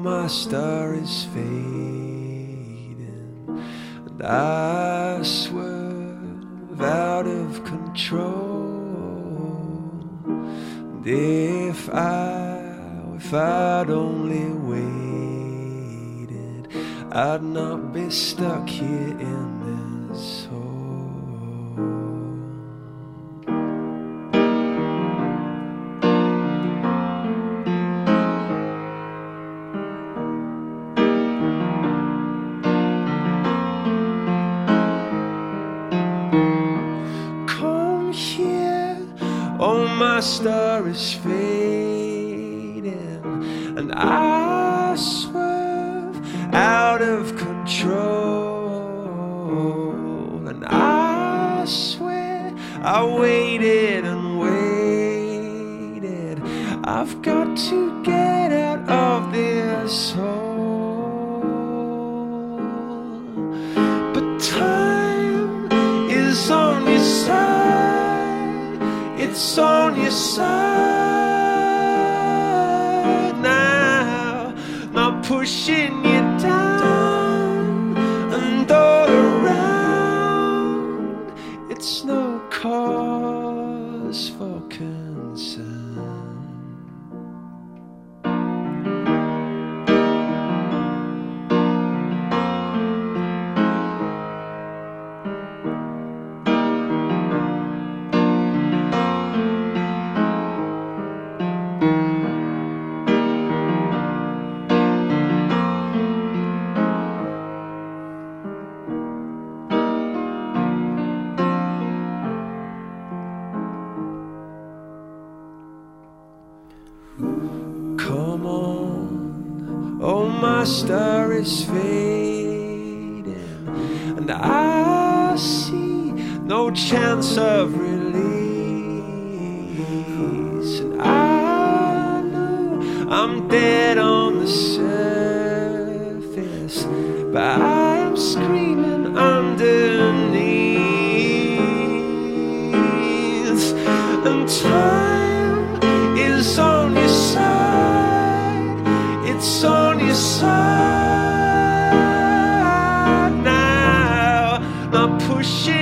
my star is fading, and I swerve out of control. And if I'd only waited, I'd not be stuck here in this hole. Oh, my star is fading, and I swerve out of control. And I swear I waited and waited. I've got to get out of this hole. But time is on your side. It's on your side now, not pushing you down and all around. It's no cause for concern. Come on, oh, my star is fading, and I see no chance of release. And I know I'm dead on the surface, but I am screaming underneath. And time is on your side, it's on your side now, not pushing